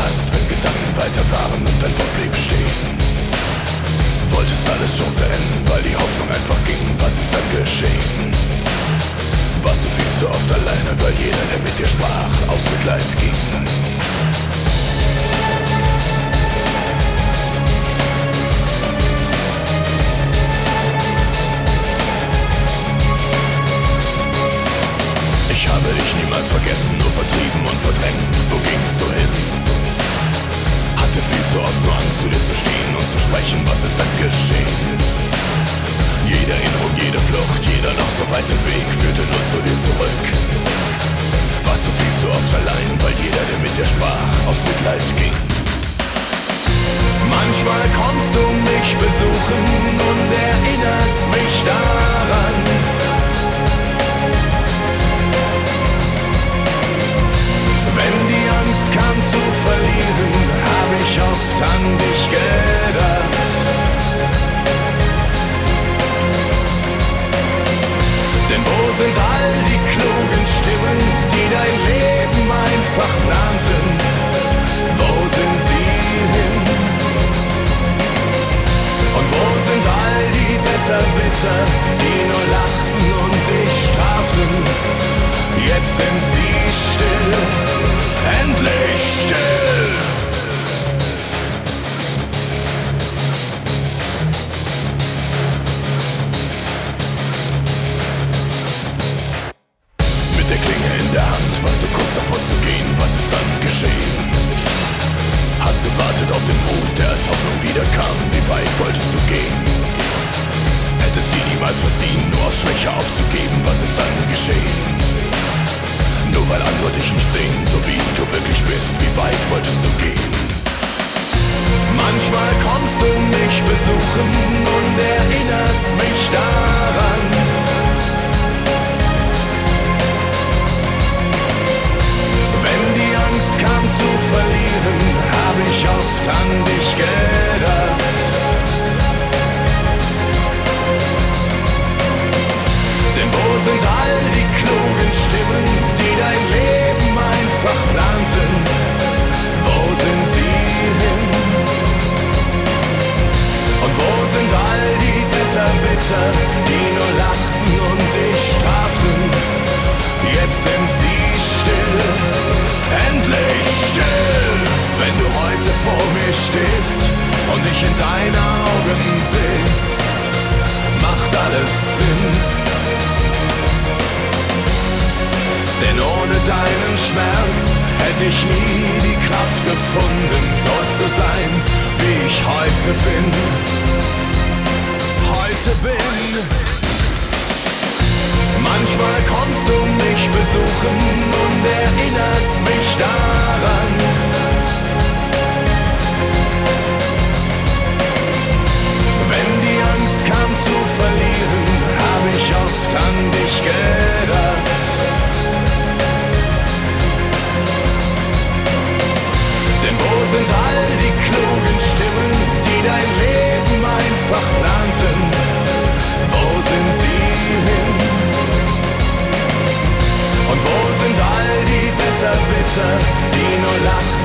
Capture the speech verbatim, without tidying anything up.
hast, wenn Gedanken weiter waren und dein Wort blieb stehen. Wolltest alles schon beenden, weil die Hoffnung einfach ging. Was ist dann geschehen? Warst du viel zu oft alleine, weil jeder, der mit dir sprach, aus Mitleid ging. Ich habe dich niemals vergessen, nur vertrieben und verdrängt. Wo gingst du hin? Hatte viel zu oft nur Angst, zu dir zu stehen und zu sprechen. Was ist dann geschehen? Jede Erinnerung, jede Flucht, jeder noch so weite Weg führte nur zu dir zurück. Warst du viel zu oft allein, weil jeder, der mit dir sprach, aus Mitleid ging. Manchmal kommst du mich besuchen und erinnerst mich daran. Wenn die Angst kam zu verlieren, hab ich oft an dich gedacht. Denn wo sind all die klugen Stimmen, die dein Leben einfach planten? Wo sind sie hin? Und wo sind all die Besserwisser, die nur lachten und dich straften? Jetzt sind sie still, endlich still. Mit der Klinge in der Hand warst du kurz davor zu gehen. Was ist dann geschehen? Hast gewartet auf den Mut, der als Hoffnung wiederkam. Wie weit wolltest du gehen? Hättest dir niemals verziehen, nur aus Schwäche aufzugeben. Was ist dann geschehen? Nur weil andere dich nicht sehen, so wie du wirklich bist. Wie weit wolltest du gehen? Manchmal kommst du mich besuchen und erinnerst mich daran. Wenn die Angst kam zu verlieren, hab ich oft an dich gedacht. Denn wo sind all die klugen Stimmen, die dein Leben einfach planten? Wo sind sie hin? Und wo sind all die Besserwisser, die nur lachten und dich straften? Jetzt sind sie still, endlich still. Wenn du heute vor mir stehst und ich in deine Augen seh, macht alles Sinn. Denn ohne deinen Schmerz hätte ich nie die Kraft gefunden, so zu sein, wie ich heute bin. Heute bin. Manchmal kommst du mich besuchen und erinnerst mich daran. Wenn die Angst kam zu verlieren, hab ich oft an dich gedacht. Denn wo sind all die klugen Stimmen, die dein Leben einfach planten? Wo sind sie hin? Und wo sind all die Besserwisser, die nur lachen?